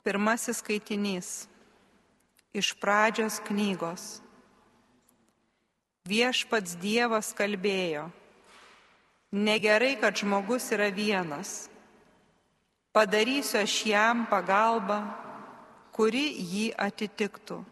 Pirmasis skaitinys iš Pradžios knygos. Viešpats Dievas kalbėjo: negerai, kad žmogus yra vienas. Padarysiu aš jam pagalbą, kuri jį atitiktų.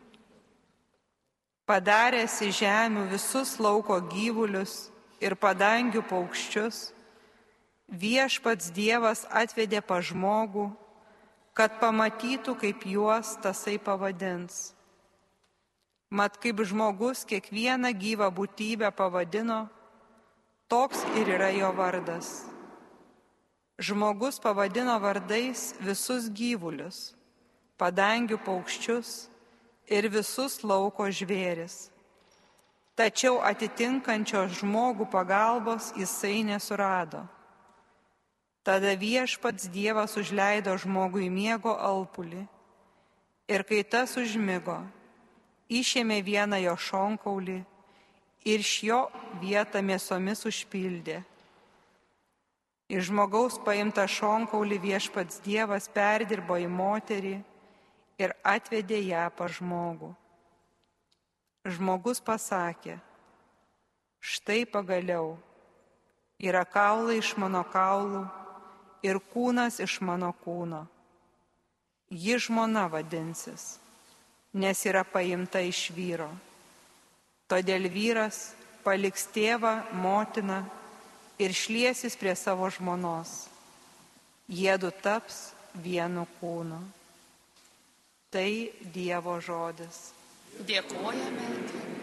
Padaręs į žemių visus lauko gyvulius ir padangių paukščius, viešpats Dievas atvedė pas žmogų, kad pamatytų, kaip juos tasai pavadins. Mat kaip žmogus kiekvieną gyvą būtybę pavadino, toks ir yra jo vardas. Žmogus pavadino vardais visus gyvulius, padangių paukščius ir visus lauko žvėris. Tačiau atitinkančios žmogų pagalbos jisai nesurado. Tada viešpats Dievas užleido žmogui miego alpulį ir kai tas užmigo, išėmė vieną jo šonkaulį ir iš jo vietą mėsomis užpildė. Iš žmogaus paimtą šonkaulį viešpats Dievas perdirbo į moterį ir atvedė ją pas žmogų. Žmogus pasakė: štai pagaliau yra kaulai iš mano kaulų ir kūnas iš mano kūno. Ji žmona vadinsis, nes yra paimta iš vyro. Todėl vyras paliks tėvą, motiną ir šliesis prie savo žmonos. Jiedu taps vienu kūnu. Tai Dievo žodis. Dėkojame Dievui.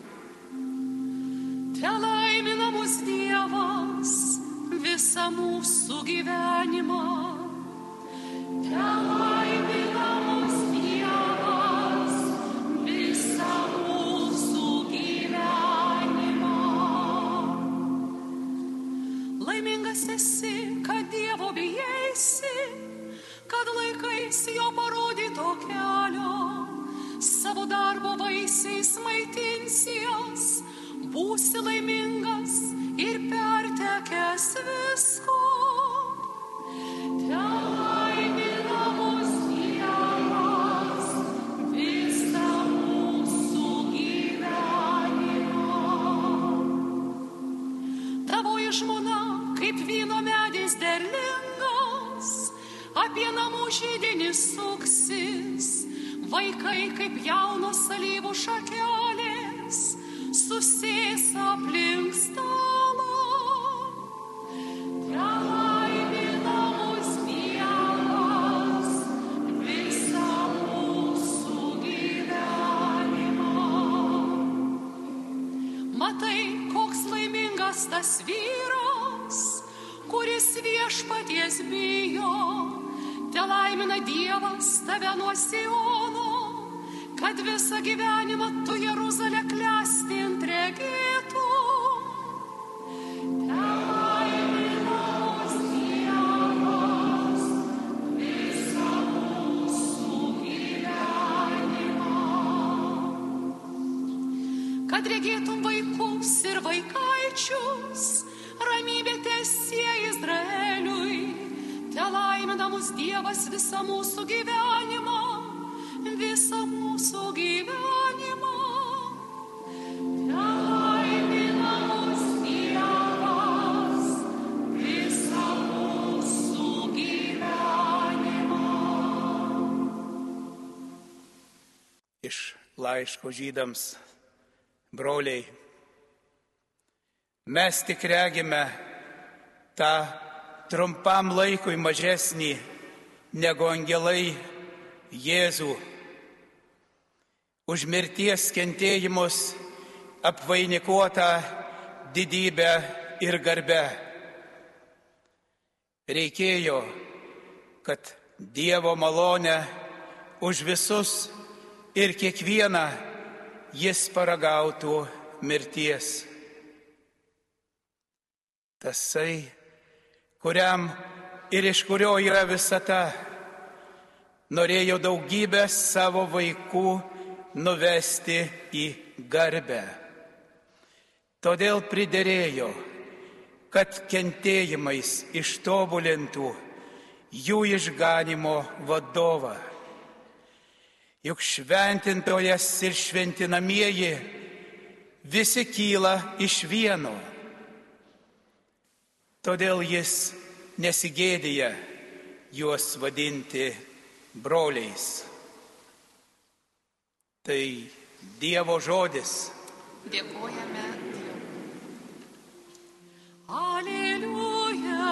Telaimina mus Dievas visą mūsų gyvenimą. Telaimina mus Dievas visą mūsų gyvenimą. Laimingas esi, kad Dievo bijaisi, kad laikaisi jo parodyto kelio, savo darbo vaisiais maitinsies, būsi laimingas ir pertekęs visko. Telaimina mus Dievas visą mūsų gyvenimą. Tavoji žmona kaip vyno medis derlingas, apie namų židinį suksis, vaikai kaip jaunos alyvų šakelės, susės aplink stalą. Telaimina mus Dievas visą mūsų gyvenimą. Matai, koks laimingas tas vyras, kuris viešpaties bijo. Telaimina Dievas tave nuo Siono, kad visą gyvenimą tu Jeruzalę klestint regėtum. Telaimina mus Dievas visą mūsų gyvenimą. Kad regėtum vaikus ir vaikaičius, ramybė teesie Izraeliui. Telaimina mus Dievas visą mūsų gyvenimą, visą mūsų gyvenimą. Telaimina mus Dievas visą mūsų gyvenimą. Iš laiško Žydams: broliai, mes tik regime tą trumpam laikui mažesnį negu angelai Jėzų, už mirties kentėjimus apvainikuotą didybę ir garbę. Reikėjo, kad Dievo malonę už visus ir kiekvieną jis paragautų mirties. Tasai, kuriam ir iš kurio yra visata, norėjo daugybę savo vaikų nuvesti į garbę. Todėl priderėjo, kad kentėjimais ištobulintų jų išganimo vadovą. juk šventintojas ir šventinamieji visi kyla iš vieno. Todėl jis nesigėdija juos vadinti broliais. Tai Dievo žodis. Dėkojame Dievui. Aleliuja,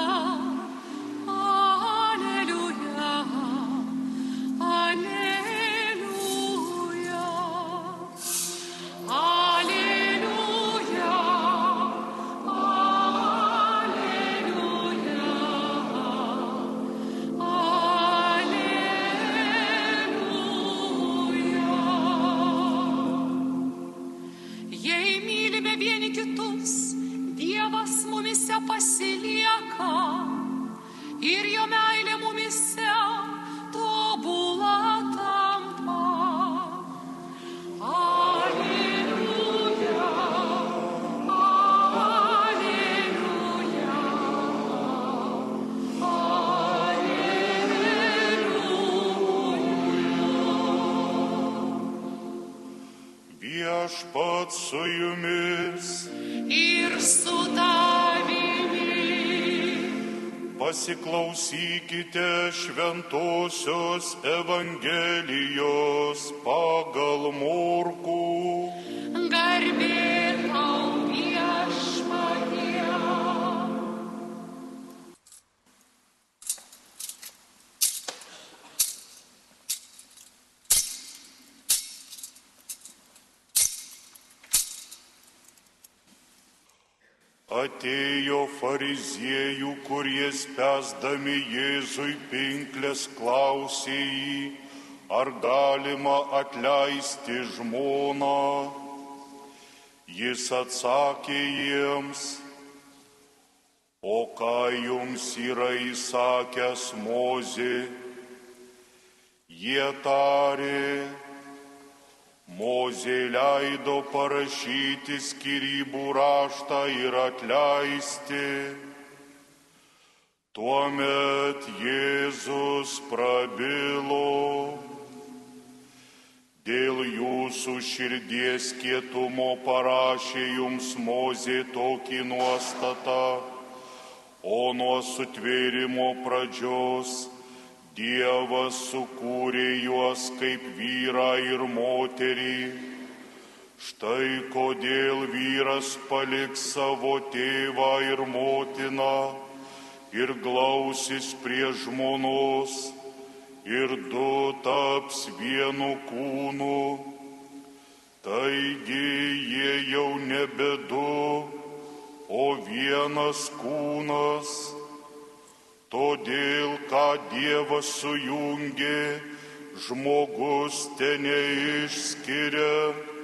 aleliuja, aleliuja, aleliuja, jei mylime vieni kitus, Dievas mumise pasilieka ir jo meilė mumise tobula tampa. Aleliuja, aleliuja, aleliuja. Viešpats su jumis. Ir su tavimi. Pasiklausykite šventosios Evangelijos pagal Morkų. Garbė tau Viešpatie. Atėjo fariziejų, kurie spęsdami Jėzui pinklės klausė jį, ar galima atleisti žmoną. Jis atsakė jiems, o ką jums yra įsakęs Mozė? Jie tarė, Mozė leido parašyti skyrybų raštą ir atleisti. Tuomet Jėzus prabilo, dėl jūsų širdies kietumo parašė jums Mozė tokį nuostatą, o nuo sutvėrimo pradžios Dievas sukūrė juos kaip vyrą ir moterį. Štai kodėl vyras paliks savo tėvą ir motiną ir glausis prie žmonos, ir du taps vienu kūnu. Taigi jie jau nebe du, o vienas kūnas. Todėl, ką Dievas sujungė, žmogus te neišskiria.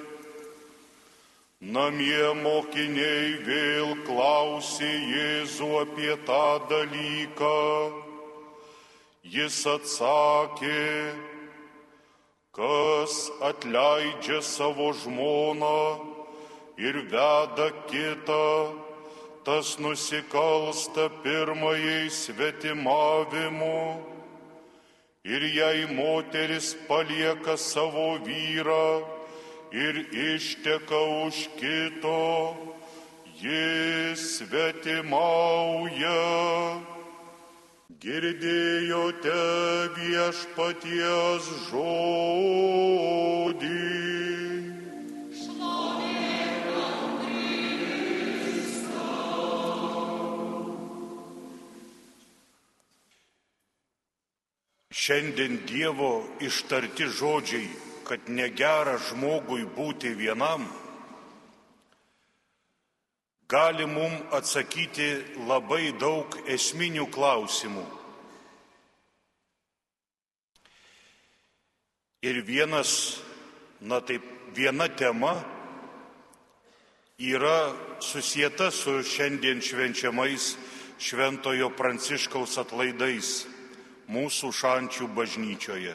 Namie mokiniai vėl klausė Jėzų apie tą dalyką. Jis atsakė, kas atleidžia savo žmoną ir veda kitą, tas nusikalsta pirmajai svetimavimu. Ir jei moteris palieka savo vyrą ir išteka už kito, jis svetimauja. Girdėjote Viešpaties žodį. Šiandien Dievo ištarti žodžiai, kad negera žmogui būti vienam, gali mums atsakyti labai daug esminių klausimų. Ir viena tema yra susieta su šiandien švenčiamais Šventojo Pranciškaus atlaidais mūsų Šančių bažnyčioje.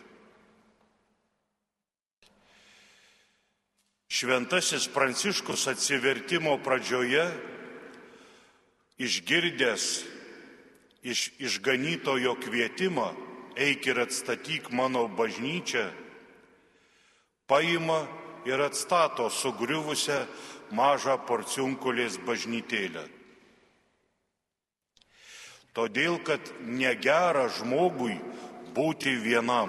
Šventasis Pranciškus atsivertimo pradžioje, išgirdęs iš išganytojo kvietimą, eik ir atstatyk mano bažnyčią, paima ir atstato sugriuvusią mažą Porciunkulės bažnytėlę. Todėl, kad negera žmogui būti vienam.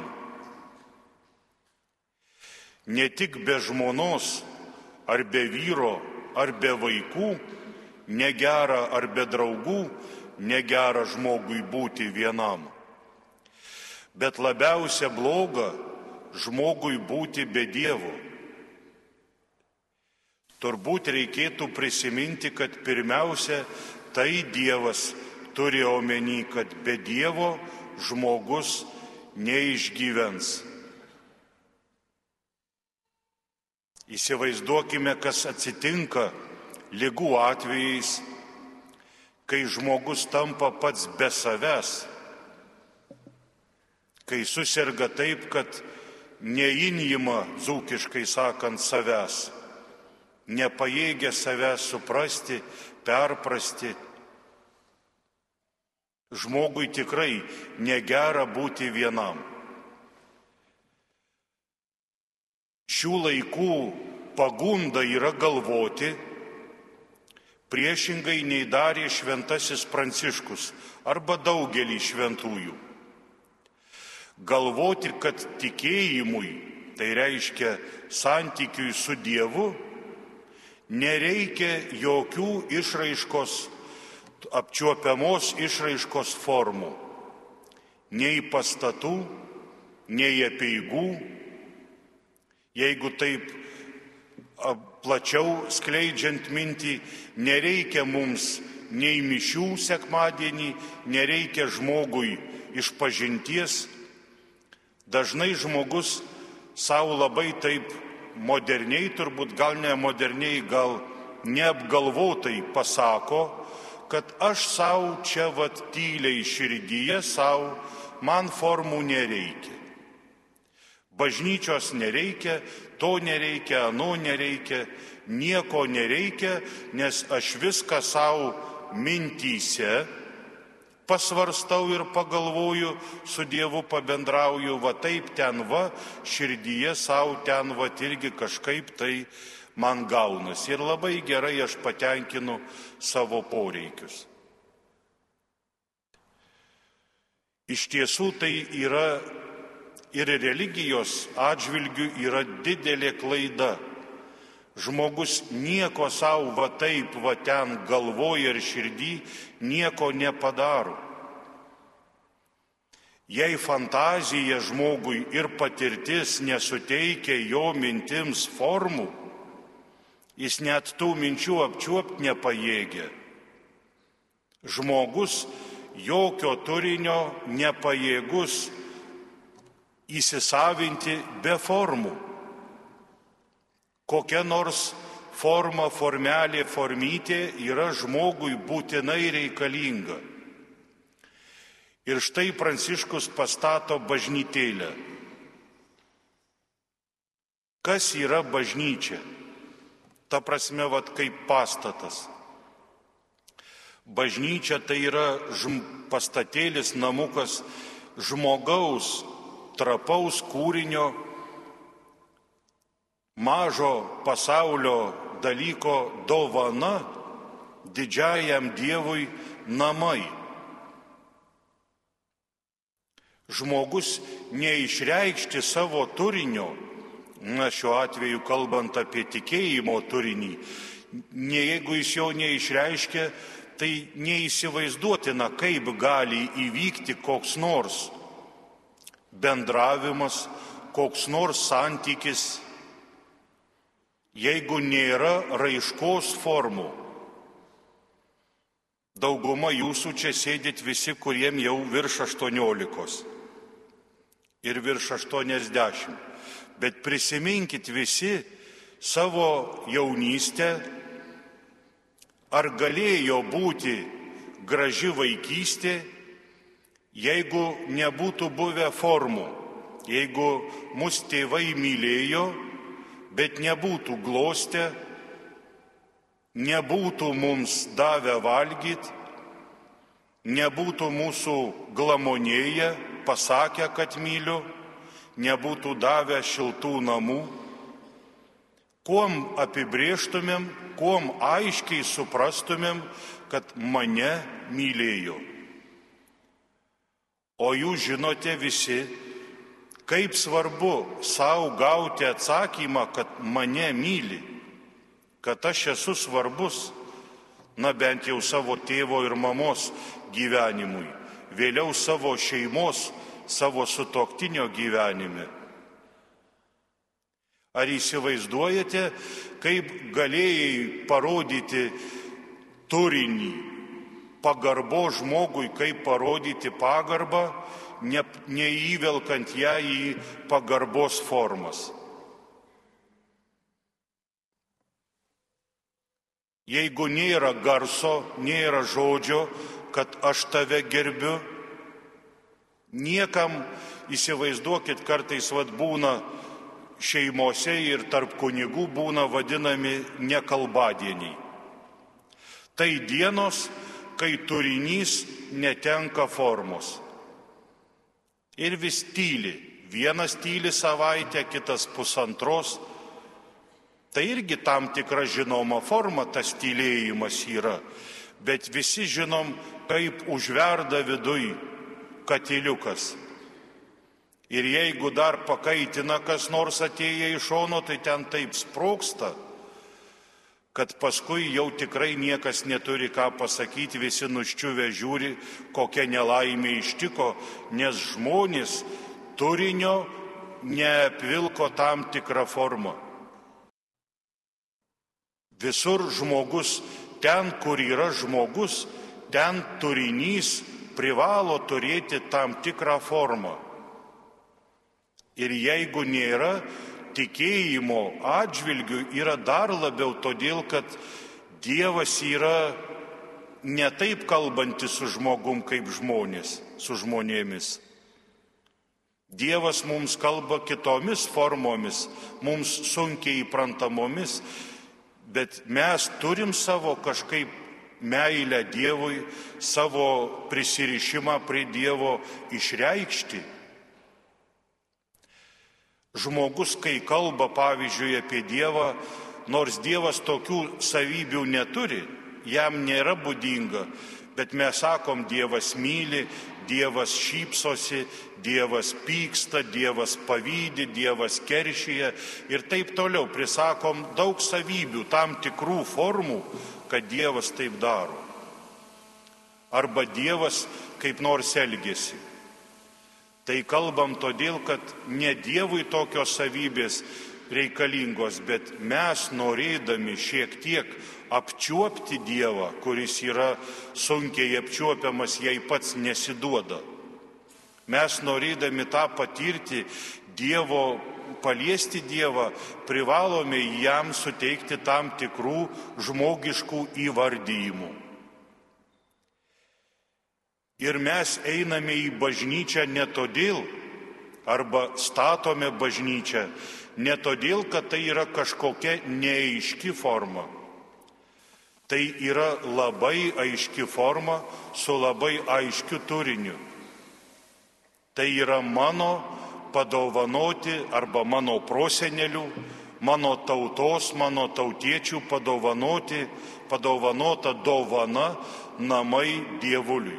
Ne tik be žmonos, ar be vyro, ar be vaikų, negera ar be draugų, negera žmogui būti vienam. Bet labiausia bloga žmogui būti be Dievo. Turbūt reikėtų prisiminti, kad pirmiausia, tai Dievas turi omeny, kad be Dievo žmogus neišgyvens. Įsivaizduokime, kas atsitinka ligų atvejais, kai žmogus tampa pats be savęs, kai susirga taip, kad neįima, dzūkiškai sakant, savęs, nepajėgia savęs suprasti, perprasti. Žmogui tikrai negera būti vienam. Šių laikų pagunda yra galvoti, priešingai nei darė šventasis Pranciškus arba daugelį šventųjų. Galvoti, kad tikėjimui, tai reiškia santykiui su Dievu, nereikia jokių išraiškos, apčiuopiamos išraiškos formų, nei pastatų, nei apeigų. Jeigu taip plačiau skleidžiant mintį, nereikia mums nei mišių sekmadienį, nereikia žmogui išpažinties. Dažnai žmogus savo labai taip moderniai, turbūt gal ne moderniai, gal neapgalvotai pasako, kad aš savo čia tyliai širdyje savo, man formų nereikia. Bažnyčios nereikia, to nereikia, ano nereikia, nieko nereikia, nes aš viską savo mintyse pasvarstau ir pagalvoju, su Dievu pabendrauju, va taip ten va, širdyje savo ten va irgi kažkaip tai man gaunas. Ir labai gerai aš patenkinu savo poreikius. Iš tiesų tai yra ir religijos atžvilgių yra didelė klaida. Žmogus nieko savo va taip va ten galvoja ir širdį nieko nepadaro. Jei fantazija žmogui ir patirtis nesuteikia jo mintims formų, jis net tų minčių apčiuopti nepajėgia. Žmogus jokio turinio nepajėgus įsisavinti be formų. Kokia nors forma, formelė, formytė yra žmogui būtinai reikalinga. Ir štai Pranciškus pastato bažnytėlę. Kas yra bažnyčia? Ta prasme, kaip pastatas. Bažnyčia tai yra pastatėlis, namukas žmogaus, trapaus kūrinio, mažo pasaulio dalyko dovana didžiajam Dievui namai. Žmogus neišreikšti savo turinio, šiuo atveju kalbant apie tikėjimo turinį, jeigu jis jo neišreiškia, tai neįsivaizduotina, kaip gali įvykti koks nors bendravimas, koks nors santykis, jeigu nėra raiškos formų. Dauguma jūsų čia sėdit visi, kuriem jau virš 18 ir virš 80. Bet prisiminkit visi savo jaunystę, ar galėjo būti graži vaikystė, jeigu nebūtų buvę formų, jeigu mus tėvai mylėjo, bet nebūtų glostę, nebūtų mums davę valgyti, nebūtų mūsų glamonėję, pasakę, kad myliu, nebūtų davę šiltų namų, kuom apibrėžtumėm, kuom aiškiai suprastumėm, kad mane mylėjo. O jūs žinote visi, kaip svarbu savo gauti atsakymą, kad mane myli, kad aš esu svarbus, na bent jau savo tėvo ir mamos gyvenimui, vėliau savo šeimos, savo sutuoktinio gyvenime. Ar įsivaizduojate, kaip galėjai parodyti turinį, pagarbo žmogui, kaip parodyti pagarbą, neįvelkant ją į pagarbos formas? Jeigu nėra garso, nėra žodžio, kad aš tave gerbiu, niekam, įsivaizduokit, kartais būna šeimose ir tarp kunigų būna vadinami nekalbadieniai. Tai dienos, kai turinys netenka formos. Ir vis tyli. Vienas tyli savaitę, kitas pusantros. Tai irgi tam tikra žinoma forma tas tylėjimas yra. Bet visi žinom, kaip užverda viduj katiliukas. Ir jeigu dar pakaitina kas nors atėję iš šono, tai ten taip sprogsta, kad paskui jau tikrai niekas neturi ką pasakyti, visi nuščiuvę žiūri, kokia nelaimė ištiko, nes žmonės turinio neapvilko tam tikrą formą. Visur žmogus, ten, kur yra žmogus, ten turinys privalo turėti tam tikrą formą. Ir jeigu nėra, tikėjimo atžvilgių yra dar labiau, todėl kad Dievas yra ne taip kalbantis su žmogum kaip žmonės, su žmonėmis. Dievas mums kalba kitomis formomis, mums sunkiai įprantamomis, bet mes turim savo kažkaip meilę Dievui, savo prisirišimą prie Dievo išreikšti. Žmogus, kai kalba, pavyzdžiui, apie Dievą, nors Dievas tokių savybių neturi, jam nėra būdinga, bet mes sakom, Dievas myli, Dievas šypsosi, Dievas pyksta, Dievas pavydi, Dievas keršyje ir taip toliau. Prisakom daug savybių, tam tikrų formų, kad Dievas taip daro. Arba Dievas kaip nors elgesi. Tai kalbam todėl, kad ne Dievui tokios savybės reikalingos, bet mes norėdami šiek tiek apčiuopti Dievą, kuris yra sunkiai apčiuopiamas, jei pats nesiduoda. Mes norėdami tą patirti, paliesti Dievą, privalome jam suteikti tam tikrų žmogiškų įvardyjimų. Ir mes einame į bažnyčią ne todėl, arba statome bažnyčią, ne todėl, kad tai yra kažkokia neaiški forma. Tai yra labai aiški forma su labai aiškiu turiniu. Tai yra mano padovanoti arba mano prosenelių, mano tautos, mano tautiečių padovanota dovana namai Dievuliui.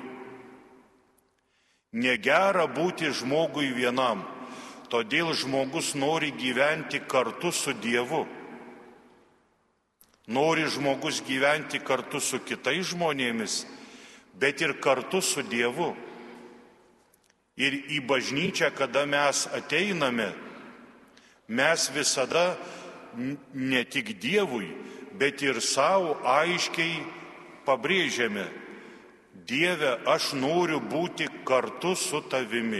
Negera būti žmogui vienam, todėl žmogus nori gyventi kartu su Dievu. Nori žmogus gyventi kartu su kitais žmonėmis, bet ir kartu su Dievu. Ir į bažnyčią, kada mes ateiname, mes visada ne tik Dievui, bet ir savo aiškiai pabrėžiame: Dieve, aš noriu būti kartu su tavimi.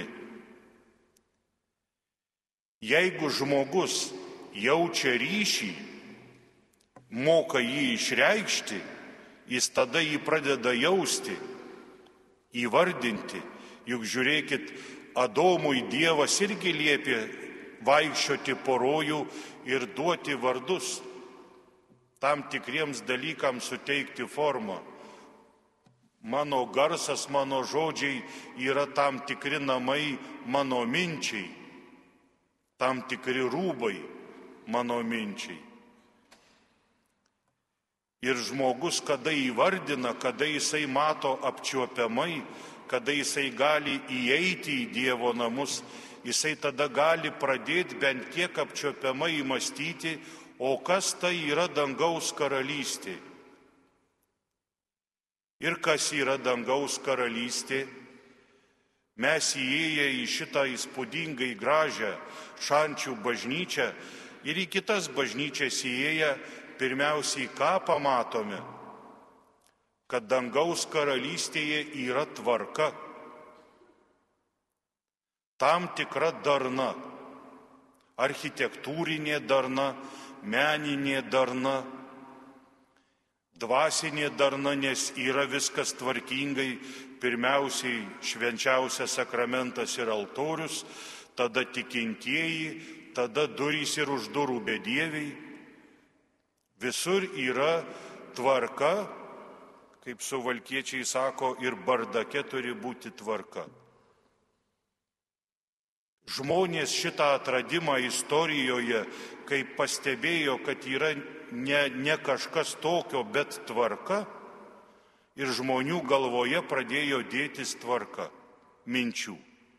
Jeigu žmogus jaučia ryšį, moka jį išreikšti, jis tada jį pradeda jausti, įvardinti. Juk žiūrėkit, Adomui Dievas irgi liepė vaikščioti po rojų ir duoti vardus, tam tikriems dalykams suteikti formą. Mano garsas, mano žodžiai yra tam tikri namai mano minčiai, tam tikri rūbai mano minčiai. Ir žmogus, kada įvardina, kada jisai mato apčiuopiamai, kada jisai gali įeiti į Dievo namus, jisai tada gali pradėti bent kiek apčiuopiamai įmastyti, o kas tai yra dangaus karalystė. Ir kas yra dangaus karalystė? Mes įėję į šitą įspūdingai gražią Šančių bažnyčią ir į kitas bažnyčias įėję, pirmiausiai ką pamatome? Kad dangaus karalystėje yra tvarka. Tam tikra darna, architektūrinė darna, meninė darna, dvasinė darna, nes yra viskas tvarkingai, pirmiausiai švenčiausias sakramentas ir altorius, tada tikintieji, tada durys ir už durų bedieviai. Visur yra tvarka, kaip suvalkiečiai sako, ir bardake turi būti tvarka. Žmonės šitą atradimą istorijoje, kai pastebėjo, kad yra ne kažkas tokio, bet tvarka, ir žmonių galvoje pradėjo dėtis tvarka minčių.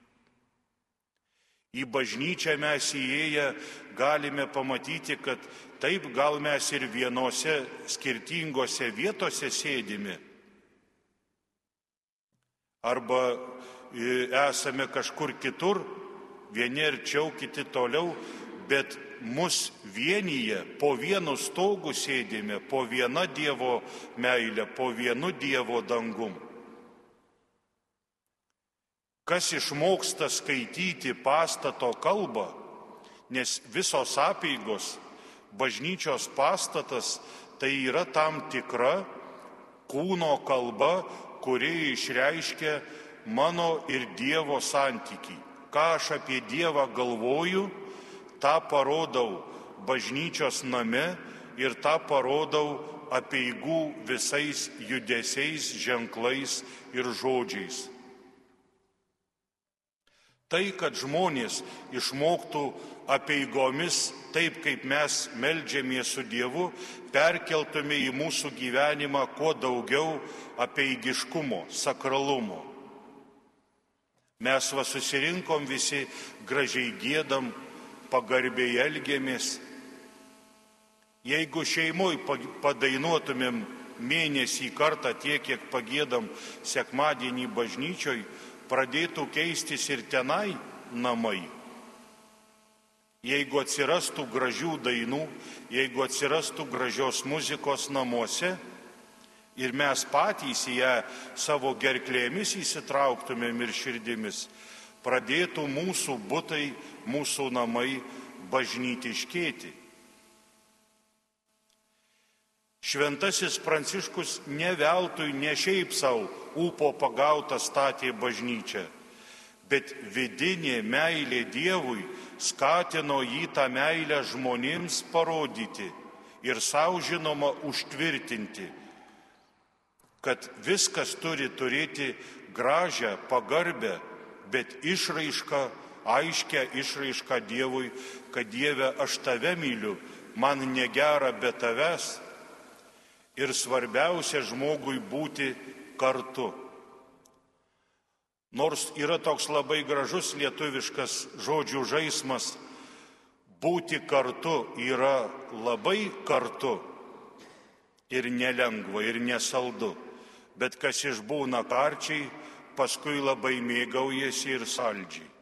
Į bažnyčią mes įėję galime pamatyti, kad taip gal mes ir vienose skirtingose vietose sėdime, arba esame kažkur kitur, vieni arčiau, kiti toliau, bet mus vienyje, po vienu stogu sėdime, po viena Dievo meilė, po vienu Dievo dangum. Kas išmoksta skaityti pastato kalbą, nes visos apeigos, bažnyčios pastatas, tai yra tam tikra kūno kalba, kuri išreiškia mano ir Dievo santykį. Ką aš apie Dievą galvoju, tą parodau bažnyčios name ir tą parodau apeigų visais judesiais, ženklais ir žodžiais. Tai, kad žmonės išmoktų apeigomis taip, kaip mes meldžiamės su Dievu, perkeltume į mūsų gyvenimą kuo daugiau apeigiškumo, sakralumo. Mes susirinkom visi, gražiai giedam, pagarbiai elgiamės. Jeigu šeimoje padainuotumėm mėnesį kartą tiek, kiek pagėdam sekmadienį bažnyčioj, pradėtų keistis ir tenai namai. Jeigu atsirastų gražių dainų, jeigu atsirastų gražios muzikos namuose ir mes patys į ją savo gerklėmis įsitrauktumėm ir širdimis, pradėtų mūsų butai, mūsų namai bažnytiškėti. Šventasis Pranciškus ne veltui, ne šiaip savo ūpo pagautą statė bažnyčią, bet vidinė meilė Dievui skatino jį tą meilę žmonėms parodyti ir savo žinoma užtvirtinti, kad viskas turi turėti gražią, pagarbę, bet išraišką, aiškę išraišką Dievui, kad Dieve, aš tave myliu, man negera be tavęs. Ir svarbiausia žmogui būti kartu. Nors yra toks labai gražus lietuviškas žodžių žaismas, būti kartu yra labai kartu ir nelengva, ir nesaldu. Bet kas išbūna karčiai, paskui labai mėgaujasi ir saldžiai.